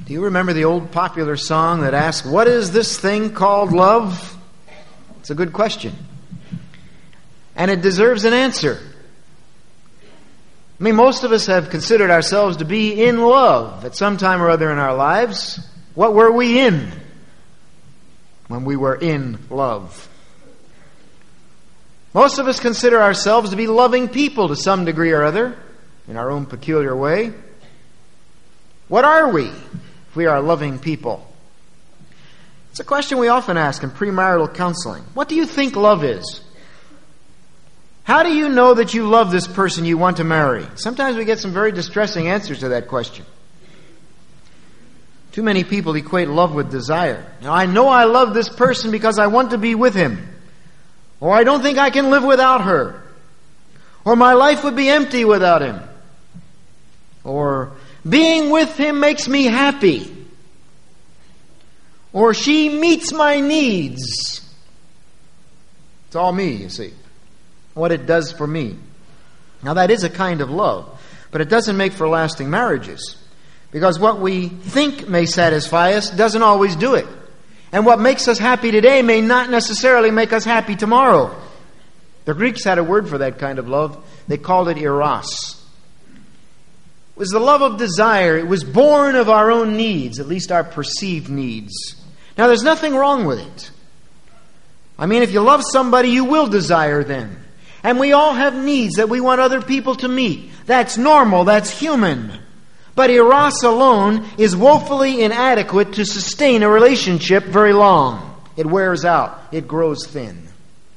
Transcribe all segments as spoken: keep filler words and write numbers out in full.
Do you remember the old popular song that asks, "What is this thing called love?" It's a good question. And it deserves an answer. I mean, most of us have considered ourselves to be in love at some time or other in our lives. What were we in when we were in love? Most of us consider ourselves to be loving people to some degree or other, in our own peculiar way. What are we if we are loving people? It's a question we often ask in premarital counseling. What do you think love is? How do you know that you love this person you want to marry? Sometimes we get some very distressing answers to that question. Too many people equate love with desire. Now, I know I love this person because I want to be with him. Or I don't think I can live without her. Or my life would be empty without him. Or being with him makes me happy. Or she meets my needs. It's all me, you see. What it does for me. Now that is a kind of love, but it doesn't make for lasting marriages. Because what we think may satisfy us doesn't always do it. And what makes us happy today may not necessarily make us happy tomorrow. The Greeks had a word for that kind of love. They called it eros. It was the love of desire. It was born of our own needs, at least our perceived needs. Now there's nothing wrong with it. I mean, if you love somebody, you will desire them. And we all have needs that we want other people to meet. That's normal. That's human. But eros alone is woefully inadequate to sustain a relationship very long. It wears out. It grows thin.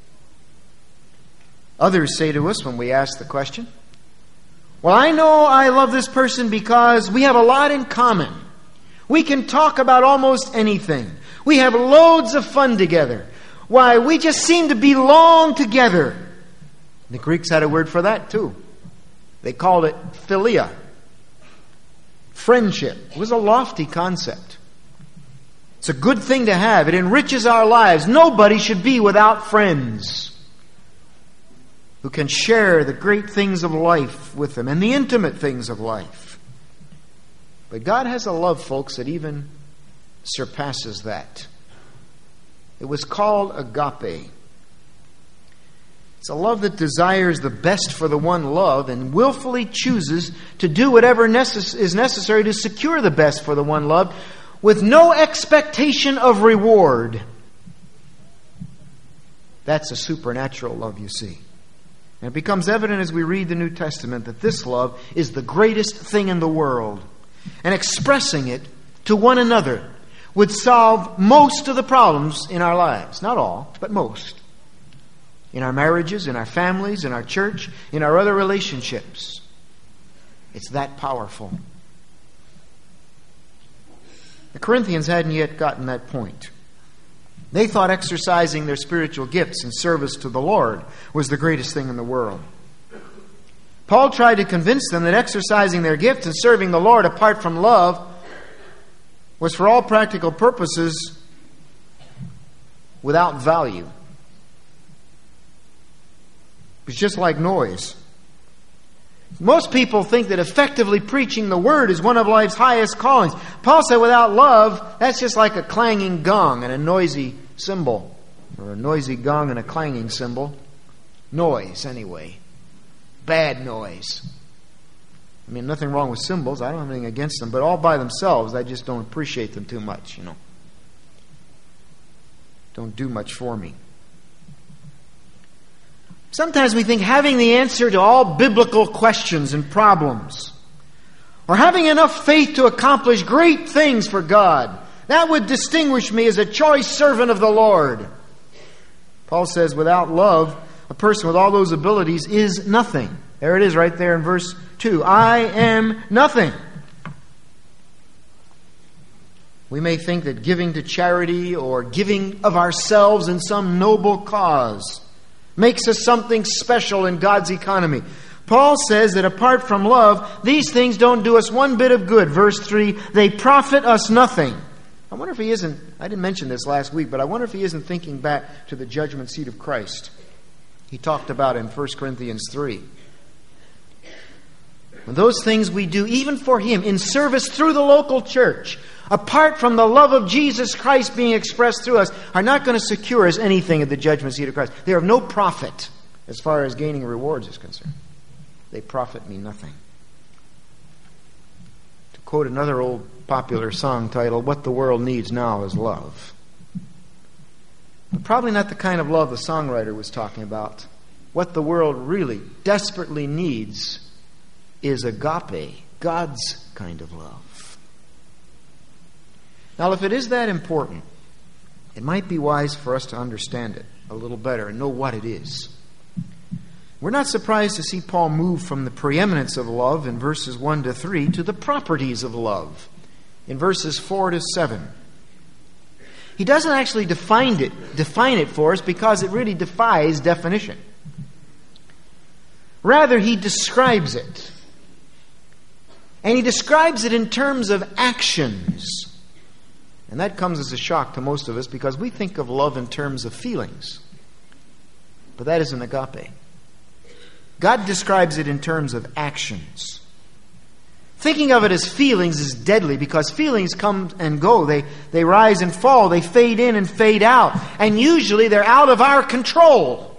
Others say to us when we ask the question, well, I know I love this person because we have a lot in common. We can talk about almost anything. We have loads of fun together. Why, we just seem to belong together. The Greeks had a word for that too. They called it philia. Friendship. It was a lofty concept. It's a good thing to have. It enriches our lives. Nobody should be without friends who can share the great things of life with them and the intimate things of life. But God has a love, folks, that even surpasses that. It was called agape. It's a love that desires the best for the one loved and willfully chooses to do whatever necess- is necessary to secure the best for the one loved with no expectation of reward. That's a supernatural love, you see. And it becomes evident as we read the New Testament that this love is the greatest thing in the world. And expressing it to one another would solve most of the problems in our lives. Not all, but most. In our marriages, in our families, in our church, in our other relationships. It's that powerful. The Corinthians hadn't yet gotten that point. They thought exercising their spiritual gifts in service to the Lord was the greatest thing in the world. Paul tried to convince them that exercising their gift and serving the Lord apart from love was for all practical purposes without value. It's just like noise. Most people think that effectively preaching the Word is one of life's highest callings. Paul said without love, that's just like a clanging gong and a noisy cymbal. Or a noisy gong and a clanging cymbal. Noise, anyway. Bad noise. I mean, nothing wrong with cymbals. I don't have anything against them. But all by themselves, I just don't appreciate them too much, you know. Don't do much for me. Sometimes we think having the answer to all biblical questions and problems, or having enough faith to accomplish great things for God, that would distinguish me as a choice servant of the Lord. Paul says, without love, a person with all those abilities is nothing. There it is right there in verse two. I am nothing. We may think that giving to charity or giving of ourselves in some noble cause makes us something special in God's economy. Paul says that apart from love, these things don't do us one bit of good. Verse three, they profit us nothing. I wonder if he isn't, I didn't mention this last week, but I wonder if he isn't thinking back to the judgment seat of Christ. He talked about in First Corinthians three. When those things we do, even for Him, in service through the local church, apart from the love of Jesus Christ being expressed through us, are not going to secure us anything at the judgment seat of Christ. They are of no profit as far as gaining rewards is concerned. They profit me nothing. To quote another old popular song titled, "What the World Needs Now is Love." But probably not the kind of love the songwriter was talking about. What the world really desperately needs is agape, God's kind of love. Now, if it is that important, it might be wise for us to understand it a little better and know what it is. We're not surprised to see Paul move from the preeminence of love in verses one to three to the properties of love in verses four to seven. He doesn't actually define it, define it for us because it really defies definition. Rather, he describes it. And he describes it in terms of actions. And that comes as a shock to most of us because we think of love in terms of feelings. But that isn't agape. God describes it in terms of actions. Thinking of it as feelings is deadly because feelings come and go. They, they rise and fall. They fade in and fade out. And usually they're out of our control.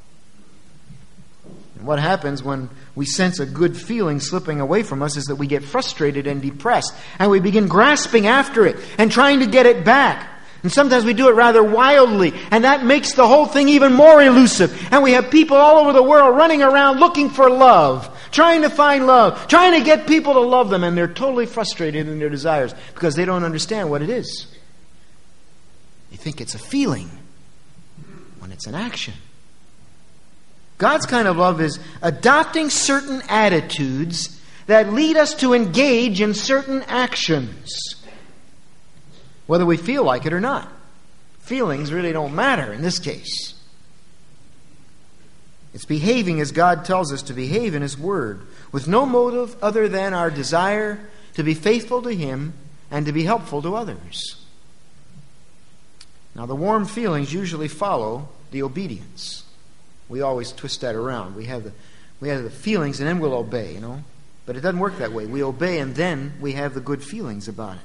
And what happens when we sense a good feeling slipping away from us is that we get frustrated and depressed. And we begin grasping after it and trying to get it back. And sometimes we do it rather wildly. And that makes the whole thing even more elusive. And we have people all over the world running around looking for love. Trying to find love. Trying to get people to love them. And they're totally frustrated in their desires because they don't understand what it is. They think it's a feeling when it's an action. God's kind of love is adopting certain attitudes that lead us to engage in certain actions. Whether we feel like it or not. Feelings really don't matter in this case. It's behaving as God tells us to behave in His Word, with no motive other than our desire to be faithful to Him and to be helpful to others. Now, the warm feelings usually follow the obedience. We always twist that around. We have the, we have the feelings and then we'll obey, you know. But it doesn't work that way. We obey and then we have the good feelings about it.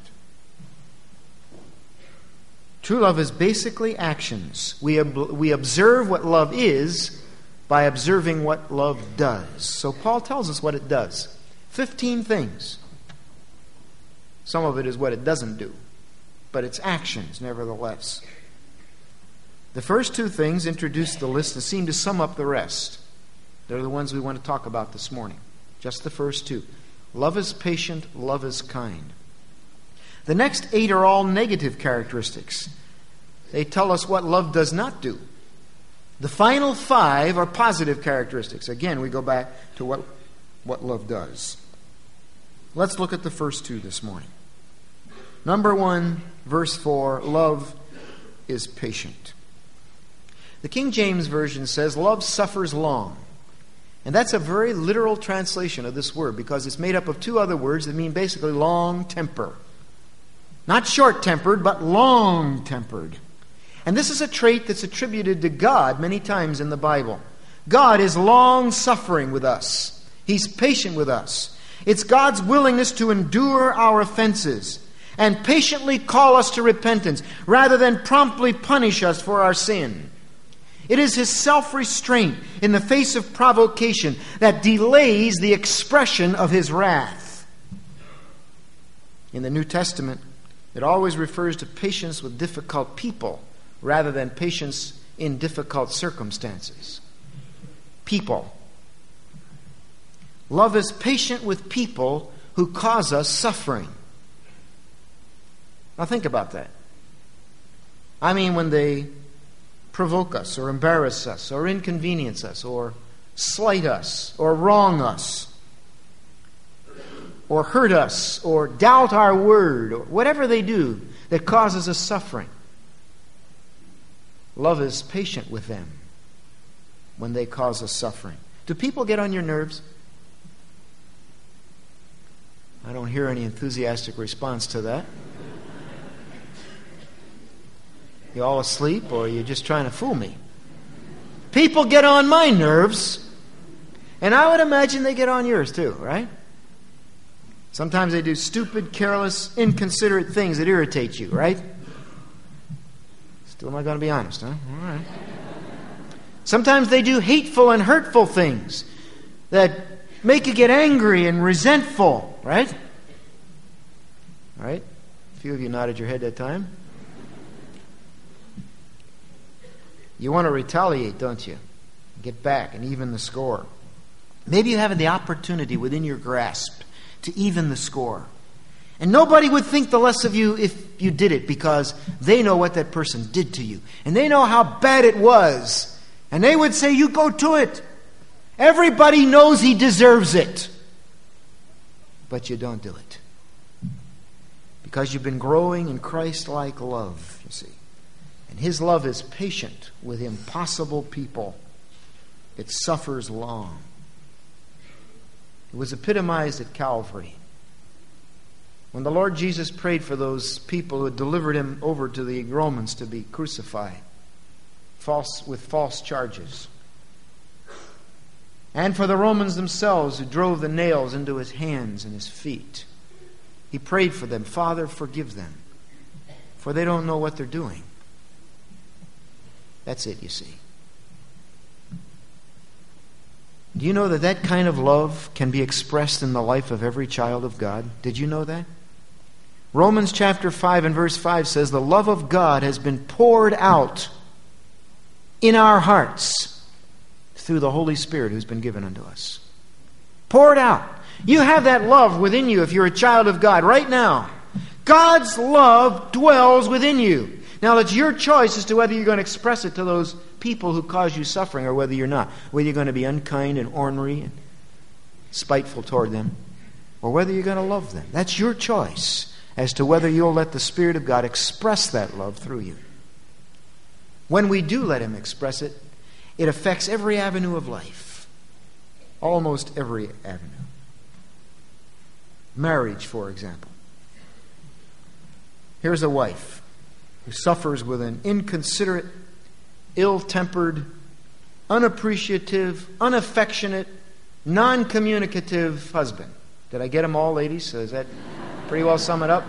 True love is basically actions. We, ob- we observe what love is by observing what love does. So Paul tells us what it does. Fifteen things. Some of it is what it doesn't do. But it's actions, nevertheless. The first two things introduce the list that seem to sum up the rest. They're the ones we want to talk about this morning. Just the first two. Love is patient, love is kind. The next eight are all negative characteristics. They tell us what love does not do. The final five are positive characteristics. Again, we go back to what, what love does. Let's look at the first two this morning. Number one, verse four, love is patient. The King James Version says, love suffers long. And that's a very literal translation of this word because it's made up of two other words that mean basically long temper. Not short-tempered, but long-tempered. And this is a trait that's attributed to God many times in the Bible. God is long-suffering with us. He's patient with us. It's God's willingness to endure our offenses and patiently call us to repentance rather than promptly punish us for our sin. It is His self-restraint in the face of provocation that delays the expression of His wrath. In the New Testament, it always refers to patience with difficult people rather than patience in difficult circumstances. People. Love is patient with people who cause us suffering. Now think about that. I mean when they provoke us or embarrass us or inconvenience us or slight us or wrong us or hurt us or doubt our word or whatever they do that causes us suffering. Love is patient with them when they cause us suffering. Do people get on your nerves? I don't hear any enthusiastic response to that. You all asleep or are you just trying to fool me? People get on my nerves. And I would imagine they get on yours too, right? Sometimes they do stupid, careless, inconsiderate things that irritate you, right? Still not going to be honest, huh? All right. Sometimes they do hateful and hurtful things that make you get angry and resentful, right? All right? A few of you nodded your head that time. You want to retaliate, don't you? Get back and even the score. Maybe you have the opportunity within your grasp to even the score. And nobody would think the less of you if you did it, because they know what that person did to you. And they know how bad it was. And they would say, you go to it. Everybody knows he deserves it. But you don't do it. Because you've been growing in Christ-like love, you see. And his love is patient with impossible people. It suffers long. It was epitomized at Calvary. When the Lord Jesus prayed for those people who had delivered him over to the Romans to be crucified, false with false charges, and for the Romans themselves who drove the nails into his hands and his feet, he prayed for them, Father, forgive them, for they don't know what they're doing. That's it, you see. Do you know that that kind of love can be expressed in the life of every child of God? Did you know that? Romans chapter five and verse five says, the love of God has been poured out in our hearts through the Holy Spirit who's been given unto us. Poured out. You have that love within you if you're a child of God right now. God's love dwells within you. Now it's your choice as to whether you're going to express it to those people who cause you suffering or whether you're not. Whether you're going to be unkind and ornery and spiteful toward them, or whether you're going to love them. That's your choice as to whether you'll let the Spirit of God express that love through you. When we do let him express it, it affects every avenue of life. Almost every avenue. Marriage, for example. Here's a wife who suffers with an inconsiderate, ill-tempered, unappreciative, unaffectionate, non-communicative husband. Did I get them all, ladies? So does that pretty well sum it up?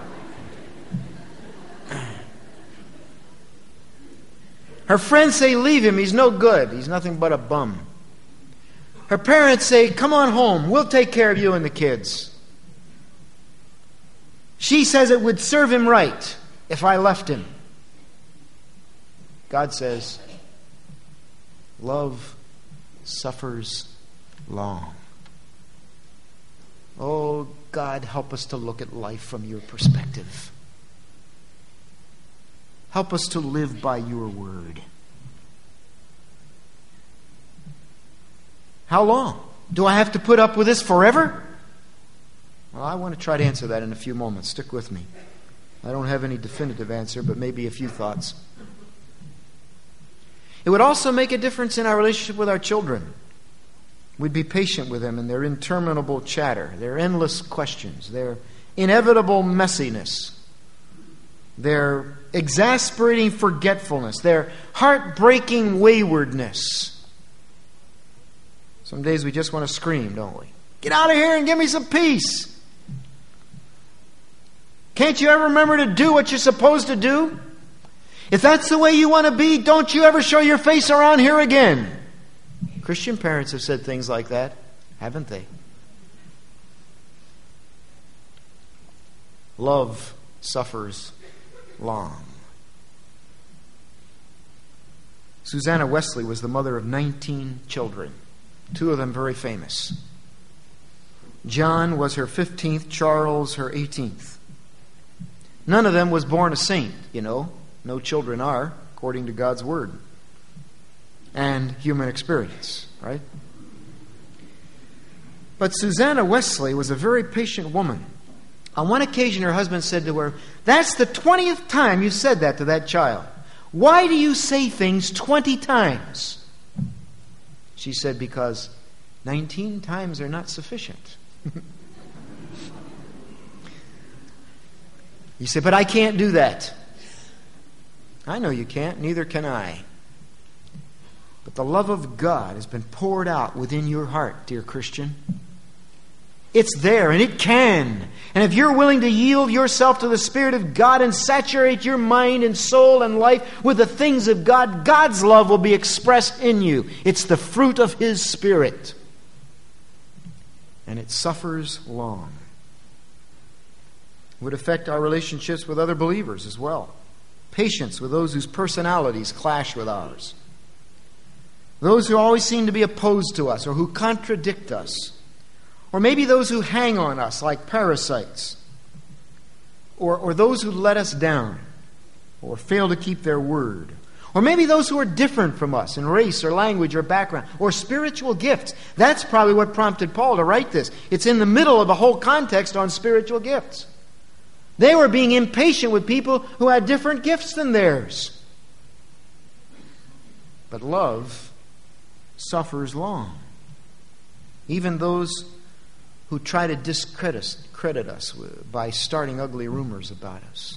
Her friends say, leave him, he's no good. He's nothing but a bum. Her parents say, come on home, we'll take care of you and the kids. She says it would serve him right if I left him. God says, love suffers long. Oh, God, help us to look at life from your perspective. Help us to live by your word. How long? Do I have to put up with this forever? Well, I want to try to answer that in a few moments. Stick with me. I don't have any definitive answer, but maybe a few thoughts. It would also make a difference in our relationship with our children. We'd be patient with them in their interminable chatter, their endless questions, their inevitable messiness, their exasperating forgetfulness, their heartbreaking waywardness. Some days we just want to scream, don't we? Get out of here and give me some peace. Can't you ever remember to do what you're supposed to do? If that's the way you want to be, don't you ever show your face around here again. Christian parents have said things like that, haven't they? Love suffers long. Susanna Wesley was the mother of nineteen children, two of them very famous. John was her fifteenth, Charles her eighteenth. None of them was born a saint, you know. No children are, according to God's word and human experience, right? But Susanna Wesley was a very patient woman. On one occasion, her husband said to her, that's the twentieth time you said that to that child. Why do you say things twenty times? She said, because nineteen times are not sufficient. You say, but I can't do that. I know you can't, neither can I. But the love of God has been poured out within your heart, dear Christian. It's there, and it can. And if you're willing to yield yourself to the Spirit of God and saturate your mind and soul and life with the things of God, God's love will be expressed in you. It's the fruit of His Spirit. And it suffers long. It would affect our relationships with other believers as well. Patience with those whose personalities clash with ours. Those who always seem to be opposed to us or who contradict us. Or maybe those who hang on us like parasites. Or, or those who let us down or fail to keep their word. Or maybe those who are different from us in race or language or background. Or spiritual gifts. That's probably what prompted Paul to write this. It's in the middle of a whole context on spiritual gifts. They were being impatient with people who had different gifts than theirs. But love suffers long. Even those who try to discredit credit us by starting ugly rumors about us.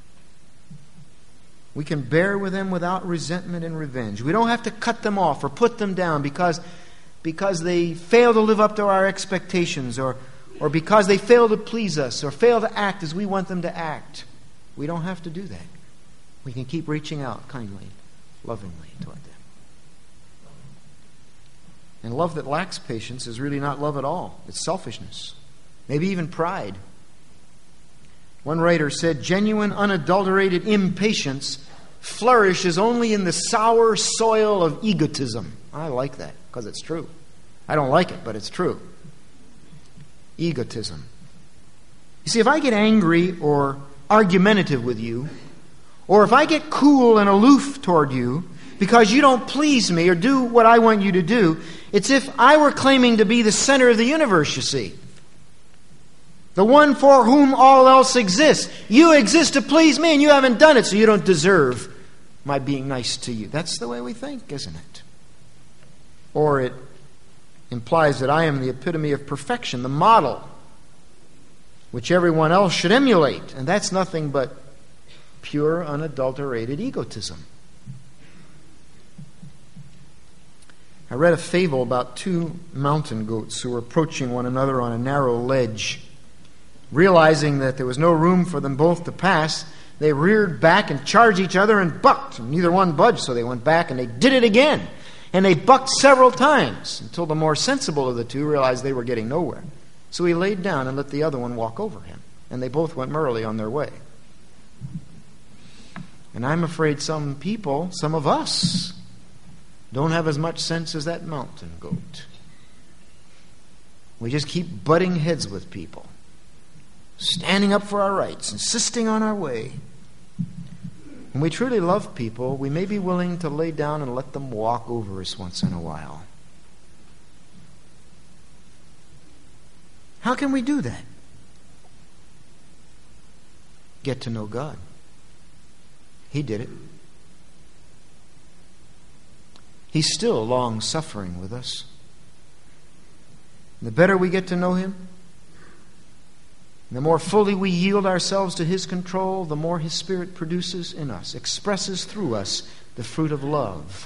We can bear with them without resentment and revenge. We don't have to cut them off or put them down because, because they fail to live up to our expectations or, or because they fail to please us or fail to act as we want them to act. We don't have to do that. We can keep reaching out kindly, lovingly toward them. And love that lacks patience is really not love at all. It's selfishness. Maybe even pride. One writer said, genuine, unadulterated impatience flourishes only in the sour soil of egotism. I like that because it's true. I don't like it, but it's true. Egotism. You see, if I get angry or argumentative with you, or if I get cool and aloof toward you because you don't please me or do what I want you to do, it's if I were claiming to be the center of the universe, you see. The one for whom all else exists. You exist to please me and you haven't done it, so you don't deserve my being nice to you. That's the way we think, isn't it? Or it implies that I am the epitome of perfection, the model, which everyone else should emulate. And that's nothing but pure, unadulterated egotism. I read a fable about two mountain goats who were approaching one another on a narrow ledge. Realizing that there was no room for them both to pass, they reared back and charged each other and bucked. And neither one budged, so they went back and they did it again. And they bucked several times until the more sensible of the two realized they were getting nowhere. So he laid down and let the other one walk over him. And they both went merrily on their way. And I'm afraid some people, some of us, don't have as much sense as that mountain goat. We just keep butting heads with people, standing up for our rights, insisting on our way. When we truly love people, we may be willing to lay down and let them walk over us once in a while. How can we do that? Get to know God. He did it. He's still long-suffering with us. The better we get to know Him, the more fully we yield ourselves to His control, the more His Spirit produces in us, expresses through us the fruit of love.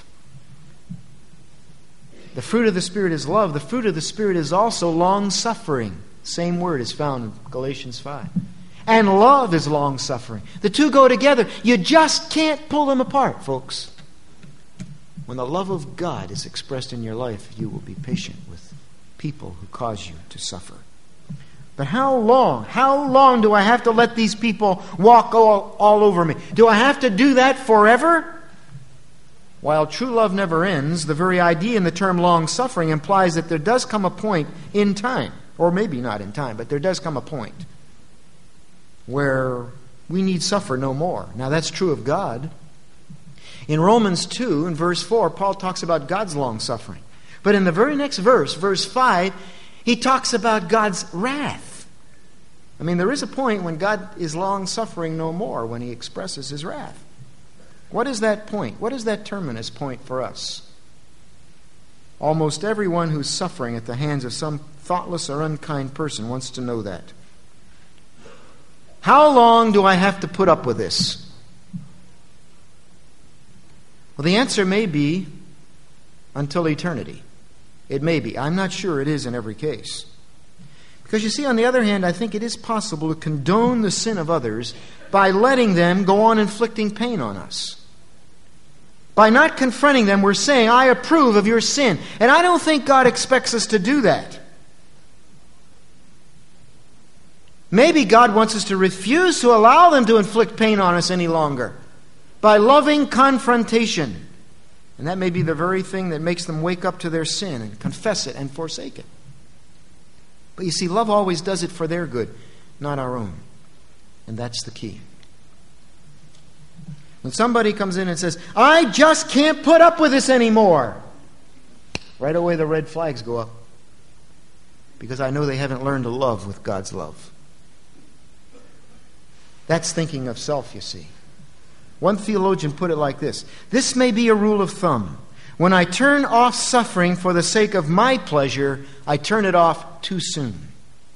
The fruit of the Spirit is love. The fruit of the Spirit is also long-suffering. Same word is found in Galatians five. And love is long-suffering. The two go together. You just can't pull them apart, folks. When the love of God is expressed in your life, you will be patient with people who cause you to suffer. But how long? How long do I have to let these people walk all, all over me? Do I have to do that forever? While true love never ends, the very idea in the term long-suffering implies that there does come a point in time, or maybe not in time, but there does come a point where we need suffer no more. Now that's true of God. In Romans two, in verse four, Paul talks about God's long-suffering. But in the very next verse, verse five, he talks about God's wrath. I mean, there is a point when God is long-suffering no more, when He expresses His wrath. What is that point? What is that terminus point for us? Almost everyone who's suffering at the hands of some thoughtless or unkind person wants to know that. How long do I have to put up with this? Well, the answer may be until eternity. It may be. I'm not sure it is in every case. Because you see, on the other hand, I think it is possible to condone the sin of others by letting them go on inflicting pain on us. By not confronting them, we're saying, I approve of your sin. And I don't think God expects us to do that. Maybe God wants us to refuse to allow them to inflict pain on us any longer by loving confrontation. And that may be the very thing that makes them wake up to their sin and confess it and forsake it. But you see, love always does it for their good, not our own. And that's the key. When somebody comes in and says, I just can't put up with this anymore, right away the red flags go up. Because I know they haven't learned to love with God's love. That's thinking of self, you see. One theologian put it like this: this may be a rule of thumb. When I turn off suffering for the sake of my pleasure, I turn it off too soon.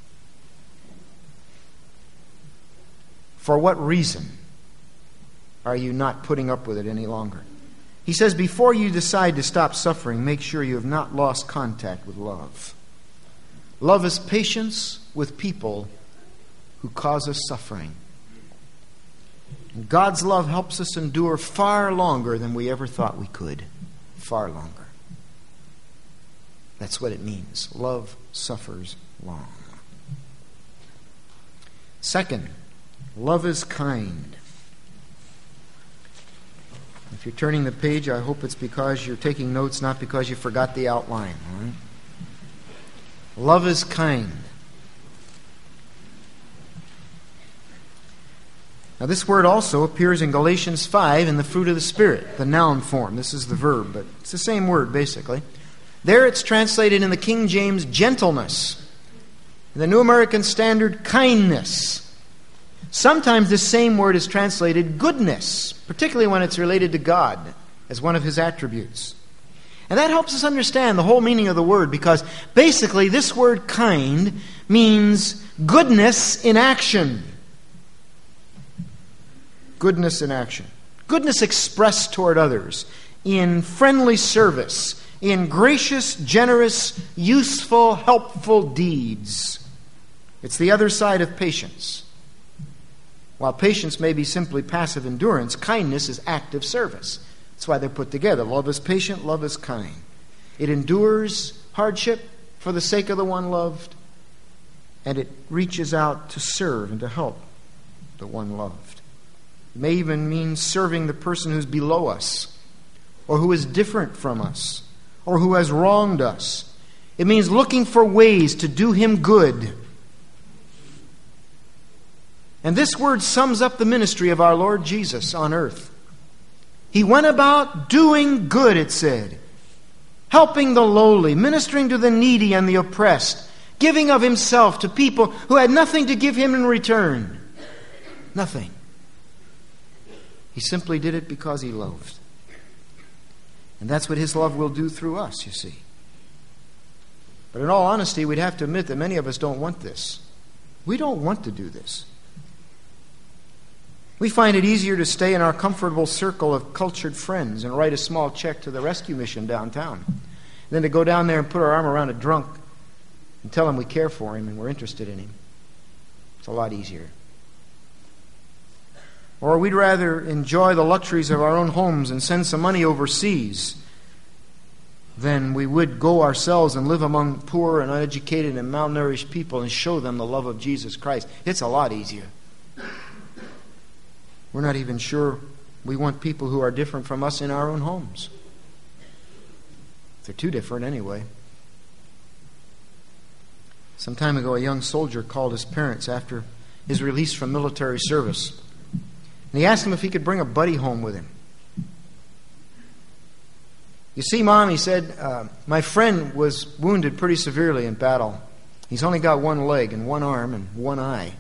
For what reason are you not putting up with it any longer? He says, before you decide to stop suffering, make sure you have not lost contact with love. Love is patience with people who cause us suffering. And God's love helps us endure far longer than we ever thought we could. Far longer. That's what it means. Love suffers long. Second, love is kind. If you're turning the page, I hope it's because you're taking notes, not because you forgot the outline. All right? Love is kind. Now, this word also appears in Galatians five in the fruit of the Spirit, the noun form. This is the verb, but it's the same word, basically. There it's translated in the King James, gentleness. In the New American Standard, kindness. Sometimes the same word is translated goodness, particularly when it's related to God as one of His attributes. And that helps us understand the whole meaning of the word, because basically this word kind means goodness in action. Goodness in action. Goodness expressed toward others in friendly service, in gracious, generous, useful, helpful deeds. It's the other side of patience. While patience may be simply passive endurance, kindness is active service. That's why they're put together. Love is patient, love is kind. It endures hardship for the sake of the one loved, and it reaches out to serve and to help the one loved. It may even mean serving the person who's below us, or who is different from us, or who has wronged us. It means looking for ways to do him good. And this word sums up the ministry of our Lord Jesus on earth. He went about doing good, it said, helping the lowly, ministering to the needy and the oppressed, giving of himself to people who had nothing to give him in return. Nothing. He simply did it because he loved. And that's what his love will do through us, you see. But in all honesty, we'd have to admit that many of us don't want this. We don't want to do this. We find it easier to stay in our comfortable circle of cultured friends and write a small check to the rescue mission downtown than to go down there and put our arm around a drunk and tell him we care for him and we're interested in him. It's a lot easier. Or we'd rather enjoy the luxuries of our own homes and send some money overseas than we would go ourselves and live among poor and uneducated and malnourished people and show them the love of Jesus Christ. It's a lot easier. We're not even sure we want people who are different from us in our own homes. They're too different anyway. Some time ago, a young soldier called his parents after his release from military service. And he asked them if he could bring a buddy home with him. You see, Mom, he said, uh, my friend was wounded pretty severely in battle. He's only got one leg and one arm and one eye.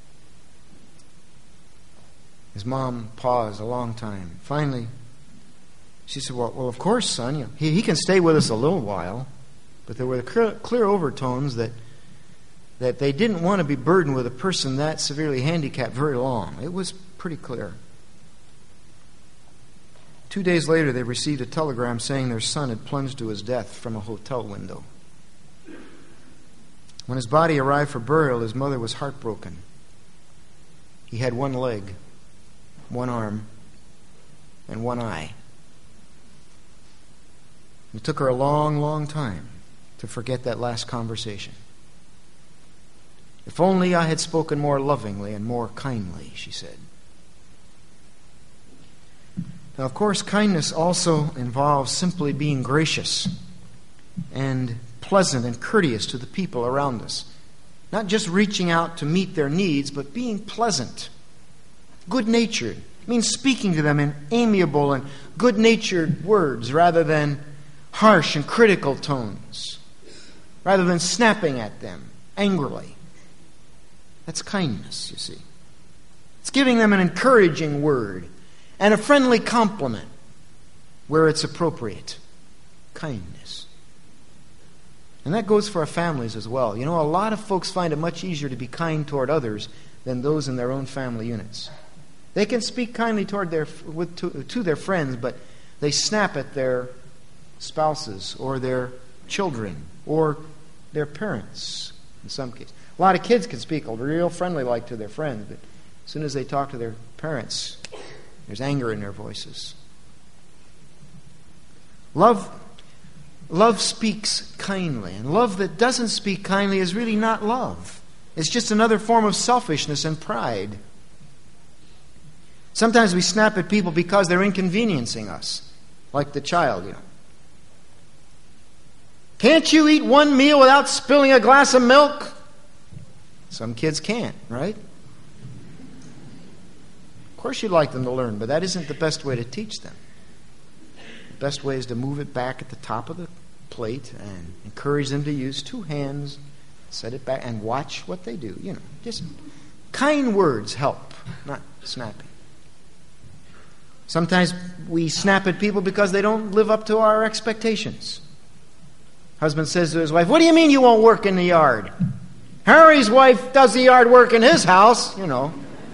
His mom paused a long time. Finally, she said, well, well of course, son, you know, he, he can stay with us a little while. But there were clear, clear overtones that, that they didn't want to be burdened with a person that severely handicapped very long. It was pretty clear. Two days later, they received a telegram saying their son had plunged to his death from a hotel window. When his body arrived for burial, his mother was heartbroken. He had one leg, one arm, and one eye. It took her a long, long time to forget that last conversation. If only I had spoken more lovingly and more kindly, she said. Now, of course, kindness also involves simply being gracious and pleasant and courteous to the people around us. Not just reaching out to meet their needs, but being pleasant, good-natured. It means speaking to them in amiable and good-natured words rather than harsh and critical tones, rather than snapping at them angrily. That's kindness, you see. It's giving them an encouraging word and a friendly compliment where it's appropriate. Kindness. And that goes for our families as well. You know, a lot of folks find it much easier to be kind toward others than those in their own family units. They can speak kindly toward their with, to, to their friends, but they snap at their spouses or their children or their parents in some cases. A lot of kids can speak real friendly like to their friends, but as soon as they talk to their parents, there's anger in their voices. Love, love speaks kindly, and love that doesn't speak kindly is really not love. It's just another form of selfishness and pride. Sometimes we snap at people because they're inconveniencing us, like the child, you know. Can't you eat one meal without spilling a glass of milk? Some kids can't, right? Of course you'd like them to learn, but that isn't the best way to teach them. The best way is to move it back at the top of the plate and encourage them to use two hands, set it back, and watch what they do. You know, just kind words help, not snapping. Sometimes we snap at people because they don't live up to our expectations. Husband says to his wife, "What do you mean you won't work in the yard? Harry's wife does the yard work in his house, you know.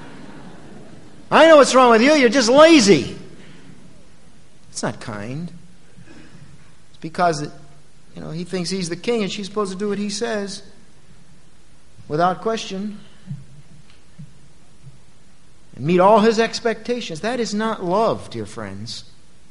I know what's wrong with you. You're just lazy." It's not kind. It's because it, you know, he thinks he's the king and she's supposed to do what he says without question and meet all his expectations. That is not love, dear friends.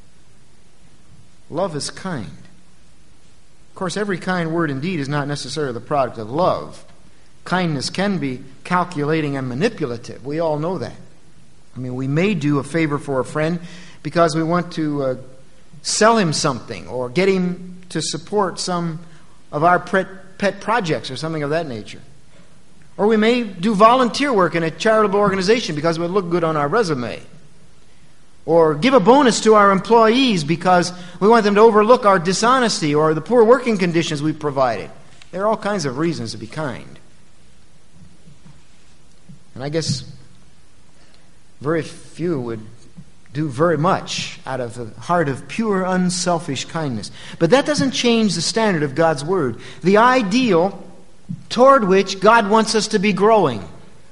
Love is kind. Of course, every kind word and deed is not necessarily the product of love. Kindness can be calculating and manipulative. We all know that. I mean, we may do a favor for a friend because we want to uh, sell him something or get him to support some of our pet, pet projects or something of that nature. Or we may do volunteer work in a charitable organization because it would look good on our resume. Or give a bonus to our employees because we want them to overlook our dishonesty or the poor working conditions we've provided. There are all kinds of reasons to be kind. And I guess very few would do very much out of the heart of pure, unselfish kindness. But that doesn't change the standard of God's Word, the ideal toward which God wants us to be growing.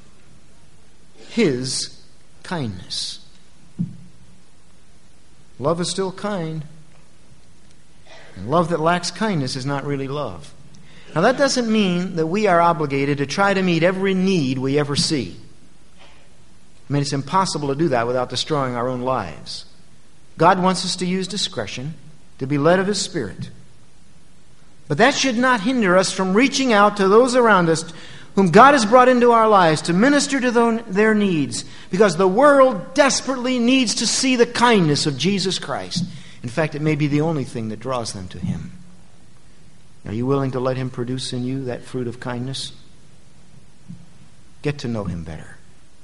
His kindness. Love is still kind. And love that lacks kindness is not really love. Now that doesn't mean that we are obligated to try to meet every need we ever see. I mean, it's impossible to do that without destroying our own lives. God wants us to use discretion, to be led of His Spirit. But that should not hinder us from reaching out to those around us whom God has brought into our lives to minister to their needs, because the world desperately needs to see the kindness of Jesus Christ. In fact, it may be the only thing that draws them to Him. Are you willing to let Him produce in you that fruit of kindness? Get to know Him better.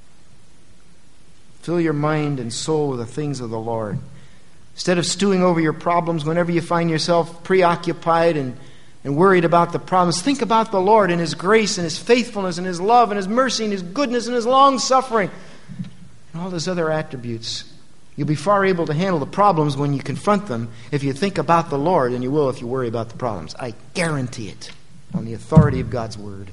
Fill your mind and soul with the things of the Lord. Instead of stewing over your problems whenever you find yourself preoccupied and, and worried about the problems, think about the Lord and His grace and His faithfulness and His love and His mercy and His goodness and His long-suffering and all those other attributes. You'll be far able to handle the problems when you confront them if you think about the Lord than you will if you worry about the problems. I guarantee it on the authority of God's Word.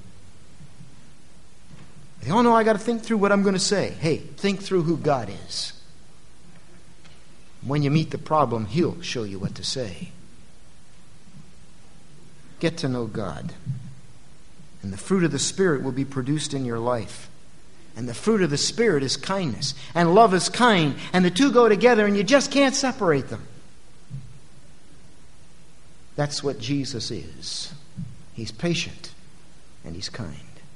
They all know I got to think through what I'm going to say. Hey, think through who God is. When you meet the problem, He'll show you what to say. Get to know God. And the fruit of the Spirit will be produced in your life. And the fruit of the Spirit is kindness. And love is kind. And the two go together and you just can't separate them. That's what Jesus is. He's patient and He's kind.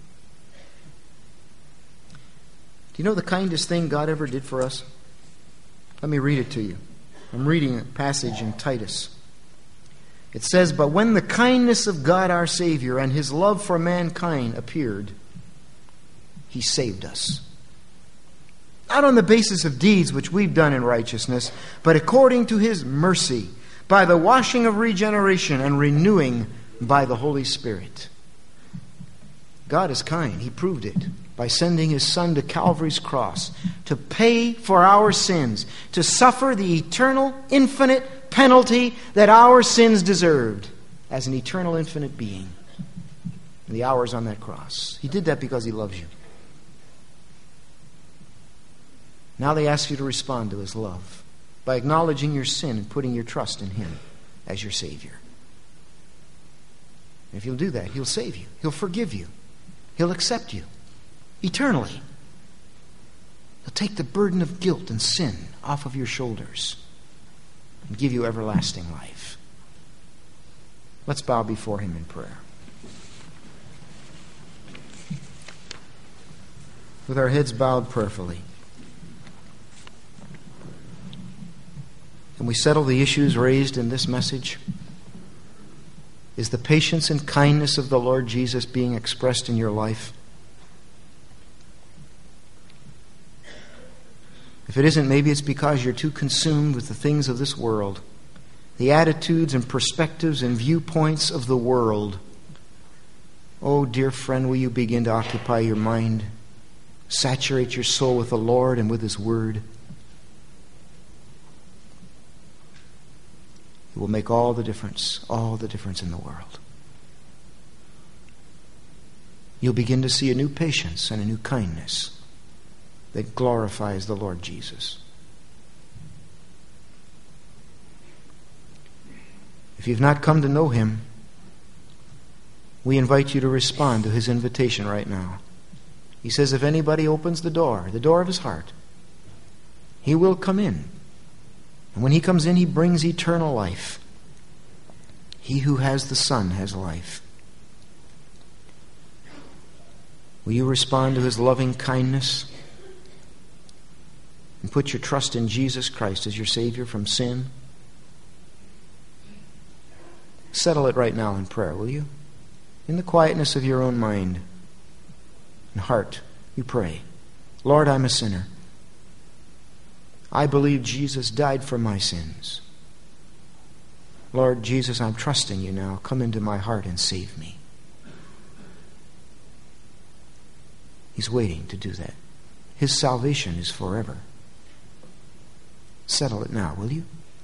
Do you know the kindest thing God ever did for us? Let me read it to you. I'm reading a passage in Titus. It says, "But when the kindness of God our Savior and His love for mankind appeared, He saved us. Not on the basis of deeds which we've done in righteousness, but according to His mercy, by the washing of regeneration and renewing by the Holy Spirit." God is kind. He proved it by sending His Son to Calvary's cross to pay for our sins, to suffer the eternal, infinite penalty that our sins deserved as an eternal, infinite being. And the hours on that cross. He did that because He loves you. Now they ask you to respond to His love by acknowledging your sin and putting your trust in Him as your Savior. And if you'll do that, He'll save you. He'll forgive you. He'll accept you eternally. He'll take the burden of guilt and sin off of your shoulders and give you everlasting life. Let's bow before Him in prayer. With our heads bowed prayerfully, can we settle the issues raised in this message? Is the patience and kindness of the Lord Jesus being expressed in your life? If it isn't, maybe it's because you're too consumed with the things of this world, the attitudes and perspectives and viewpoints of the world. Oh, dear friend, will you begin to occupy your mind? Saturate your soul with the Lord and with His Word. It will make all the difference, all the difference in the world. You'll begin to see a new patience and a new kindness that glorifies the Lord Jesus. If you've not come to know Him, we invite you to respond to His invitation right now. He says, if anybody opens the door, the door of his heart, he will come in. And when He comes in, He brings eternal life. He who has the Son has life. Will you respond to His loving kindness and put your trust in Jesus Christ as your Savior from sin? Settle it right now in prayer, will you? In the quietness of your own mind and heart, you pray, Lord, I'm a sinner. I believe Jesus died for my sins. Lord Jesus, I'm trusting You now. Come into my heart and save me. He's waiting to do that. His salvation is forever. Settle it now, will you?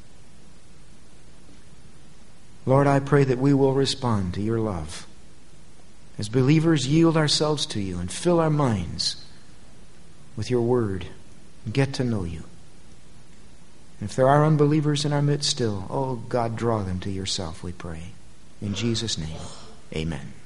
Lord, I pray that we will respond to Your love. As believers, yield ourselves to You and fill our minds with Your Word and get to know You. And if there are unbelievers in our midst still, oh God, draw them to Yourself, we pray. In Jesus' name, amen.